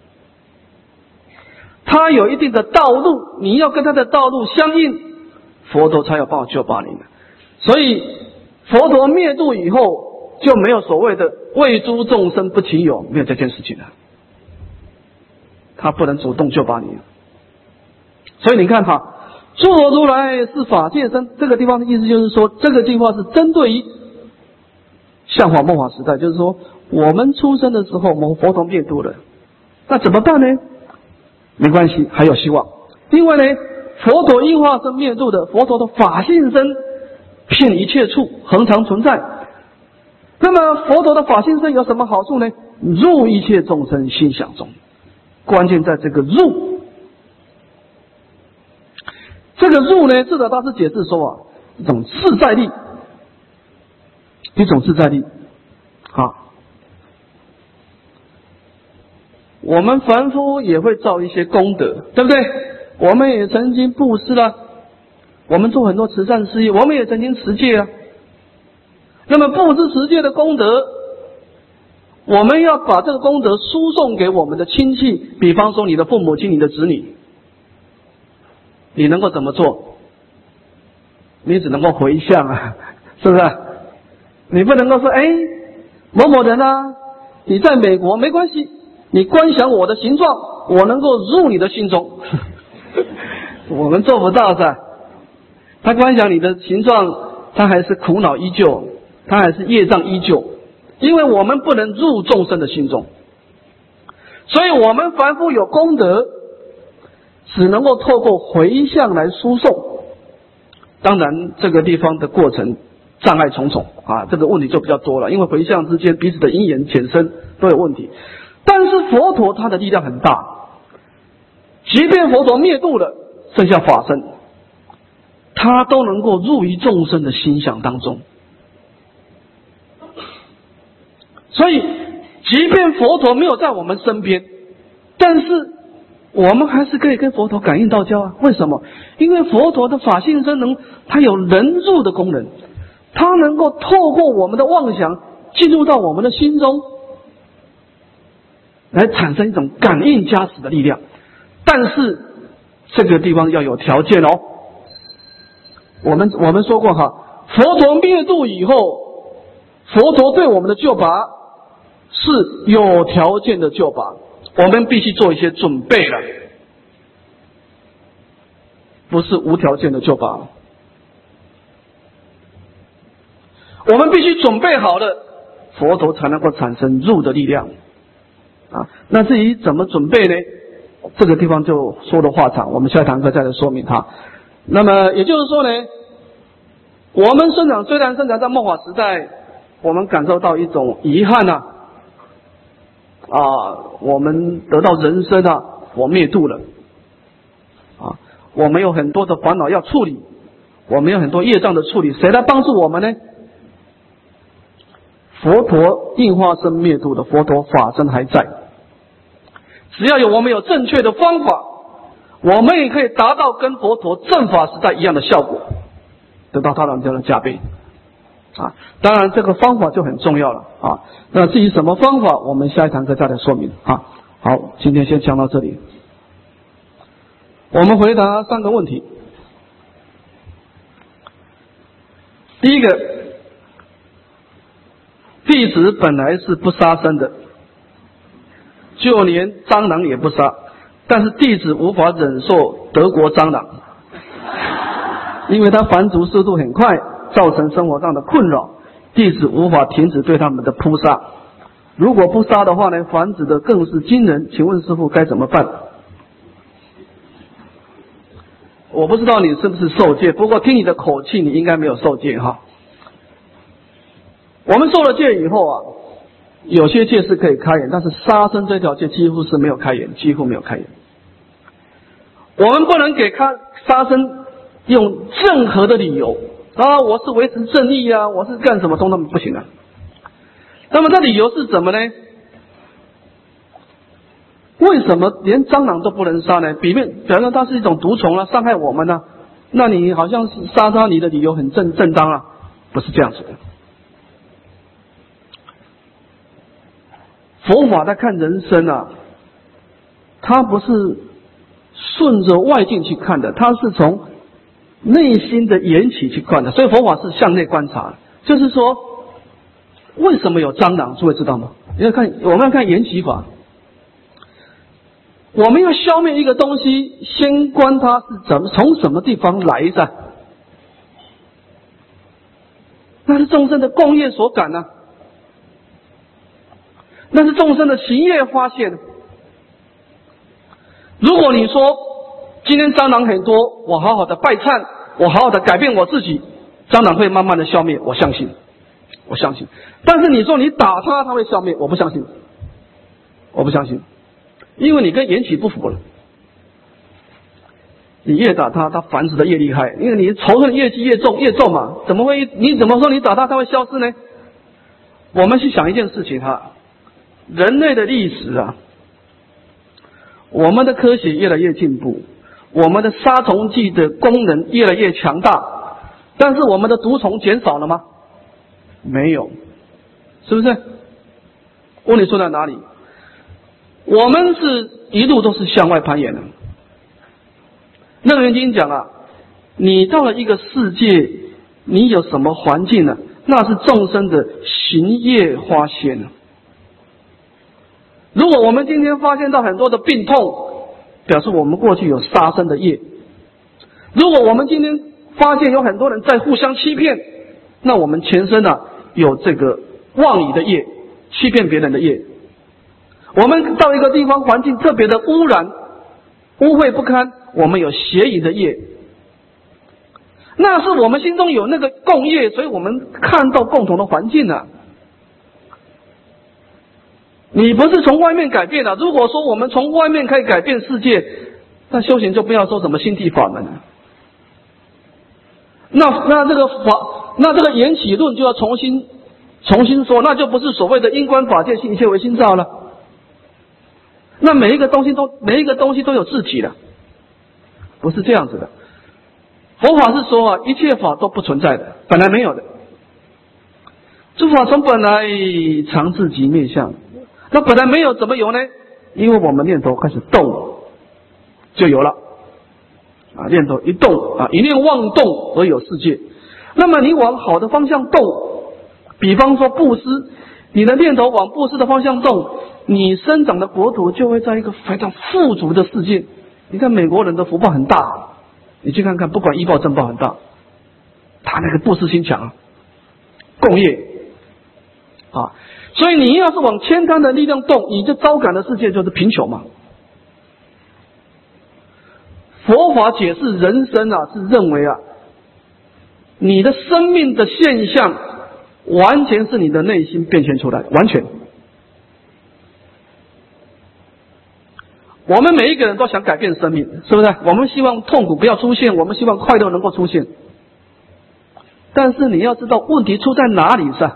它有一定的道路，你要跟它的道路相应，佛陀才有办法救拔你们。所以佛陀灭度以后，就没有所谓的为诸众生不起有，没有这件事情了，他不能主动救拔你。所以你看哈，诸佛如来是法界身，这个地方的意思就是说，这个计划是针对于相法末法时代，就是说我们出生的时候，我们佛陀灭度了，那怎么办呢？没关系，还有希望。另外呢，佛陀应化身灭度的，佛陀的法性身遍一切处，恒常存在。那么佛陀的法性身有什么好处呢？入一切众生心想中，关键在这个入。这个入呢，智者大师解释说啊，一种自在力，一种自在力啊。我们凡夫也会造一些功德，对不对？我们也曾经布施了，我们做很多慈善事业，我们也曾经持戒啊。那么布施持戒的功德，我们要把这个功德输送给我们的亲戚，比方说你的父母亲、你的子女，你能够怎么做？你只能够回向啊，是不是？你不能够说，哎，某某人啊，你在美国没关系，你观想我的形状，我能够入你的心中。我们做不到噻。他观想你的形状，他还是苦恼依旧，他还是业障依旧，因为我们不能入众生的心中，所以我们凡夫有功德，只能够透过回向来输送。当然这个地方的过程障碍重重啊，这个问题就比较多了，因为回向之间彼此的因缘浅深都有问题。但是佛陀他的力量很大，即便佛陀灭度了，剩下法身，他都能够入于众生的心想当中。所以即便佛陀没有在我们身边，但是我们还是可以跟佛陀感应道交啊。为什么？因为佛陀的法性身能，它有能入的功能，它能够透过我们的妄想进入到我们的心中，来产生一种感应加持的力量。但是这个地方要有条件哦。我们我们说过哈，佛陀灭度以后，佛陀对我们的救拔是有条件的救拔，我们必须做一些准备了，不是无条件的救拔。我们必须准备好了，佛陀才能够产生入的力量啊。那至于怎么准备呢？这个地方就说的话长，我们下一堂课再来说明它。那么也就是说呢，我们生长虽然生长在末法时代，我们感受到一种遗憾呐、啊，啊，我们得到人生啊，我灭度了啊，我们有很多的烦恼要处理，我们有很多业障的处理，谁来帮助我们呢？佛陀应化身灭度的佛陀法身还在，只要有我们有正确的方法，我们也可以达到跟佛陀正法时代一样的效果，得到他的这样的加倍啊。当然这个方法就很重要了啊。那至于什么方法，我们下一堂课再来说明啊。好，今天先讲到这里。我们回答三个问题。第一个，弟子本来是不杀生的，就连蟑螂也不杀，但是弟子无法忍受德国蟑螂，因为它繁殖速度很快，造成生活上的困扰，弟子无法停止对他们的扑杀。如果不杀的话呢，繁殖的更是惊人，请问师父该怎么办？我不知道你是不是受戒，不过听你的口气你应该没有受戒哈。我们受了戒以后啊，有些戒是可以开眼，但是杀生这条戒几乎是没有开眼，几乎没有开眼。我们不能给他杀生用任何的理由啊，我是维持正义啊，我是干什么通通不行啊。那么这理由是什么呢？ 为什么连蟑螂都不能杀呢？比面表示它是一种毒虫啊，伤害我们啊，那你好像是杀它，你的理由很正正当啊，不是这样子的。佛法在看人生啊，它不是顺着外境去看的，它是从内心的缘起去看的，所以佛法是向内观察，就是说为什么有蟑螂，诸位知道吗？你要看，我们要看缘起法。我们要消灭一个东西，先观它是怎么从什么地方来的，那是众生的共业所感呢、啊，那是众生的行业发现。如果你说今天蟑螂很多，我好好的拜忏，我好好的改变我自己，蟑螂会慢慢的消灭，我相信，我相信。但是你说你打它，它会消灭，我不相信，我不相信。因为你跟缘起不符了，你越打他，他繁殖的越厉害，因为你仇恨越积越重，越重嘛，怎么会？你怎么说你打他，他会消失呢？我们去想一件事情哈，人类的历史啊，我们的科学越来越进步，我们的杀虫剂的功能越来越强大，但是我们的毒虫减少了吗？没有，是不是？问题出在哪里？我们是一路都是向外攀岩的。楞严经讲啊，你到了一个世界，你有什么环境呢？那是众生的行业发现。如果我们今天发现到很多的病痛，表示我们过去有杀生的业。如果我们今天发现有很多人在互相欺骗，那我们前身啊有这个妄语的业，欺骗别人的业。我们到一个地方环境特别的污染，污秽不堪，我们有邪淫的业，那是我们心中有那个共业，所以我们看到共同的环境啊。你不是从外面改变的、啊，如果说我们从外面可以改变世界，那修行就不要说什么心地法门了。那那这个法，那这个缘起论就要重新重新说，那就不是所谓的因观法界性一切为心造了。那每一个东西都每一个东西都有自体的，不是这样子的。佛法是说啊，一切法都不存在的，本来没有的。诸法从本来常自即灭相，那本来没有怎么有呢？因为我们念头开始动，就有了啊，念头一动啊，一念妄动而有世界。那么你往好的方向动，比方说布施，你的念头往布施的方向动，你生长的国土就会在一个非常富足的世界。你看美国人的福报很大，你去看看，不管医报正报很大，他那个布施心强，共业啊。所以你要是往千贪的力量动，你就招感的世界就是贫穷嘛。佛法解释人生啊，是认为啊，你的生命的现象完全是你的内心变现出来的，完全。我们每一个人都想改变生命，是不是？我们希望痛苦不要出现，我们希望快乐能够出现。但是你要知道问题出在哪里是吧？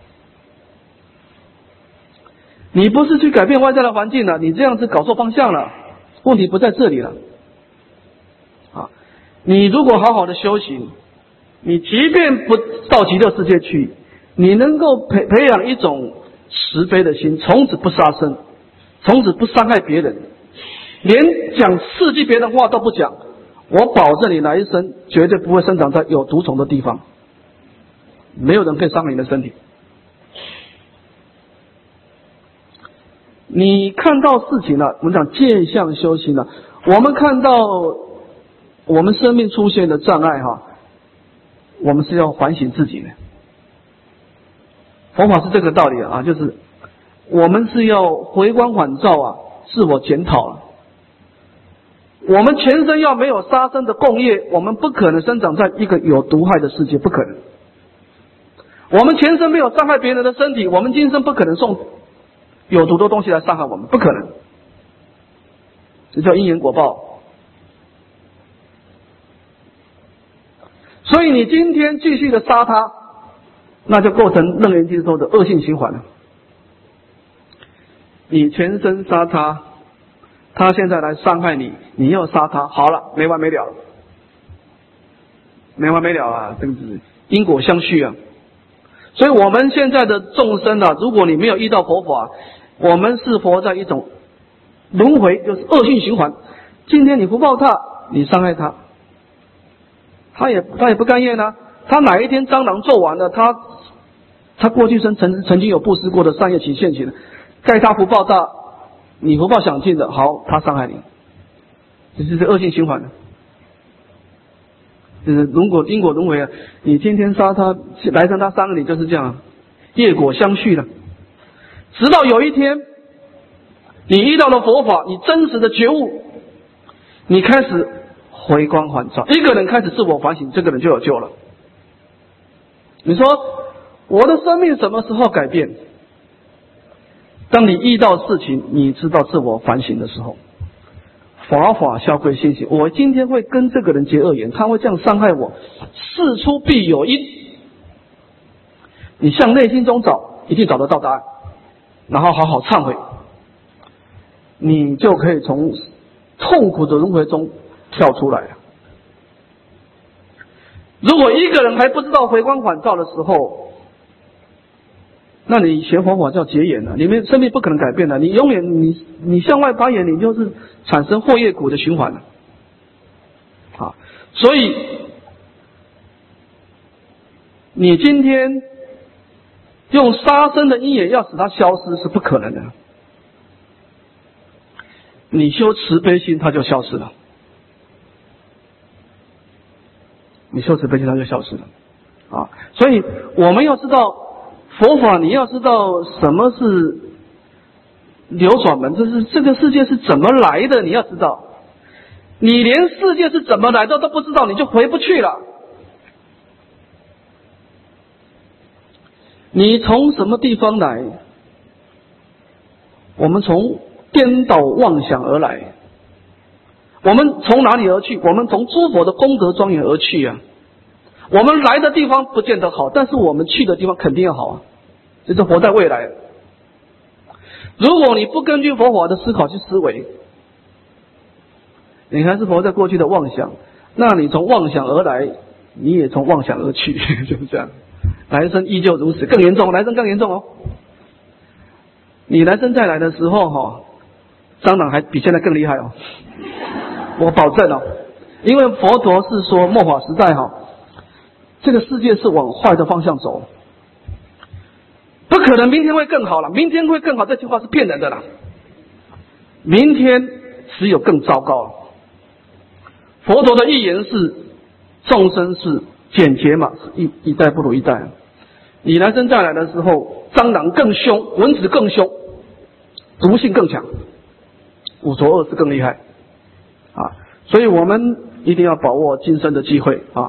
你不是去改变外在的环境了，你这样子搞错方向了，问题不在这里了。啊，你如果好好的修行，你即便不到极乐世界去，你能够培培养一种慈悲的心，从此不杀生，从此不伤害别人，连讲刺激别人话都不讲，我保证你来一生绝对不会生长在有毒虫的地方，没有人可以伤害你的身体。你看到事情了，我们讲见相修行了，我们看到我们生命出现的障碍哈，我们是要反省自己的。佛法是这个道理啊，就是我们是要回光返照啊，自我检讨了。我们前生要没有杀生的共业，我们不可能生长在一个有毒害的世界，不可能。我们前生没有伤害别人的身体，我们今生不可能送有毒的东西来伤害我们，不可能。这叫因缘果报。所以你今天继续的杀他，那就构成楞严经说的恶性循环了。你全身杀他， 他现在来伤害你，你要杀他，好了，没完没了了，没完没了啊！这个是因果相续啊。所以我们现在的众生啊，如果你没有遇到佛法，我们是活在一种轮回，就是恶性循环。今天你不报他，你伤害他，他也他也不甘愿啊。他哪一天蟑螂做完了，他他过去生曾曾经有布施过的善业起现起了，该他福报大，你福报享尽的，好，他伤害你，这就是恶性循环的。就是如果因果轮回啊，你天天杀他，来生他伤了你，就是这样，业果相续了。直到有一天，你遇到了佛法，你真实的觉悟，你开始回光返照，一个人开始自我反省，这个人就有救了。你说我的生命什么时候改变？当你遇到事情，你知道自我反省的时候。法法消归心行，我今天会跟这个人结恶缘，他会这样伤害我，事出必有因。你向内心中找，一定找得到答案，然后好好忏悔，你就可以从痛苦的轮回中跳出来了。如果一个人还不知道回光返照的时候，那你学佛法叫结缘了，你们生命不可能改变的，你永远你你向外发言，你就是产生祸业苦的循环了。啊，所以你今天用杀生的因缘要使它消失是不可能的，你修慈悲心它就消失了，你修慈悲心它就消失了。啊，所以我们要知道。佛法，你要知道什么是流转门，这是这个世界是怎么来的，你要知道。你连世界是怎么来的都不知道，你就回不去了。你从什么地方来？我们从颠倒妄想而来。我们从哪里而去？我们从诸佛的功德庄严而去啊。我们来的地方不见得好，但是我们去的地方肯定要好啊，这是活在未来。如果你不根据佛法的思考去思维，你还是活在过去的妄想，那你从妄想而来，你也从妄想而去，就是这样。来生依旧如此，更严重，来生更严重哦。你来生再来的时候，哈，蟑螂还比现在更厉害哦，我保证哦，因为佛陀是说末法时代哈。这个世界是往坏的方向走，不可能明天会更好了。明天会更好，这句话是骗人的啦。明天只有更糟糕了。佛陀的预言是，众生是简洁嘛，是一一代不如一代。你来生再来的时候，蟑螂更凶，蚊子更凶，毒性更强，五浊恶世更厉害啊！所以我们一定要把握今生的机会啊！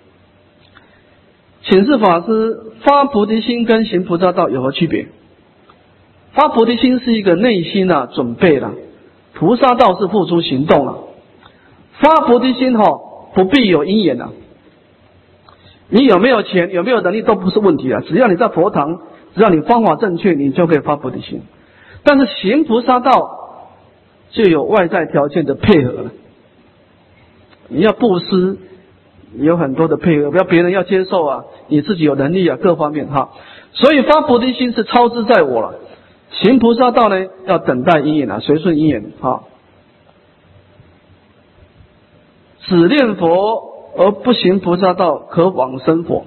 请示法师，发菩提心跟行菩萨道有何区别？发菩提心是一个内心啊准备了，菩萨道是付诸行动了。发菩提心哈、哦、不必有因缘啊，你有没有钱有没有能力都不是问题啊，只要你在佛堂，只要你方法正确，你就可以发菩提心。但是行菩萨道就有外在条件的配合了，你要布施。有很多的配合，不要别人要接受啊，你自己有能力啊，各方面哈。所以发菩提心是超之在我了，行菩萨道呢要等待因缘啊，随顺因缘哈。只念佛而不行菩萨道，可往生佛。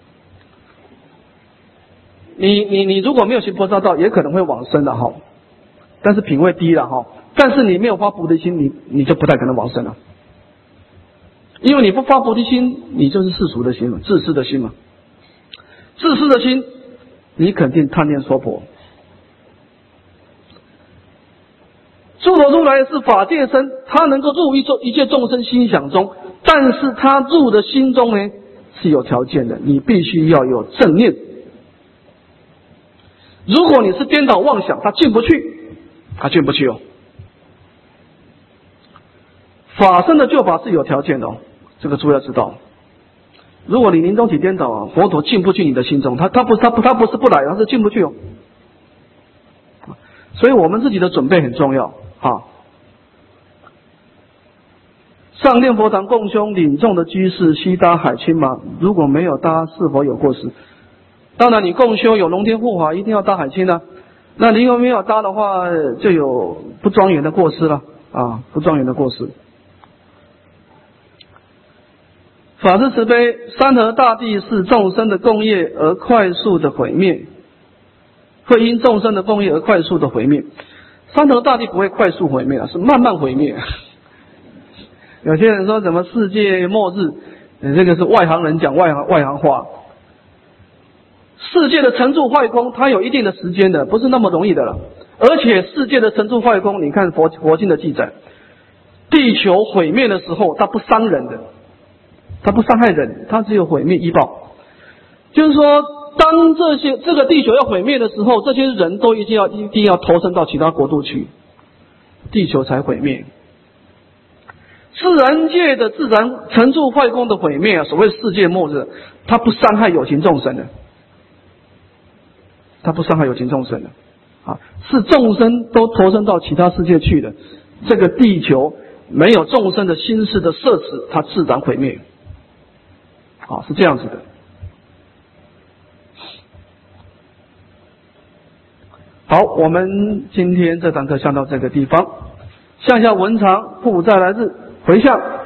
你你你如果没有行菩萨道，也可能会往生的哈，但是品位低了哈。但是你没有发菩提心，你你就不太可能往生了。因为你不发菩提心，你就是世俗的心嘛，自私的心嘛。自私的心，你肯定贪恋娑婆。诸佛如来是法界身，他能够入一众一切众生心想中，但是他入的心中呢是有条件的，你必须要有正念。如果你是颠倒妄想，他进不去，他进不去哦。法身的救法是有条件的哦。这个诸位要知道，如果你临终体颠倒啊，佛陀进不去你的心中，他他不他不他不是不来，他是进不去哦。所以我们自己的准备很重要啊。 上念佛堂共修领众的居士须搭海青吗？如果没有搭，是否有过失？当然，你共修有龙天护法，一定要搭海青的、啊。那你有没有搭的话，就有不庄严的过失了啊，不庄严的过失。法师慈悲，山河大地是众生的共业而快速的毁灭，会因众生的共业而快速的毁灭。山河大地不会快速毁灭啊，是慢慢毁灭。有些人说什么世界末日，这个是外行人讲外行外行话。世界的成住坏空，它有一定的时间的，不是那么容易的了。而且世界的成住坏空，你看佛佛经的记载，地球毁灭的时候，它不伤人的，它不伤害人，它只有毁灭医报。就是说，当这些这个地球要毁灭的时候，这些人都一定要一定要投身到其他国度去，地球才毁灭。自然界的自然成住坏空的毁灭啊，所谓世界末日，它不伤害有情众生的，它不伤害有情众生的，啊，是众生都投身到其他世界去的。这个地球没有众生的心事的摄持，它自然毁灭，啊，是这样子的。好，我们今天这堂课上到这个地方，向下文长，复再来日。回向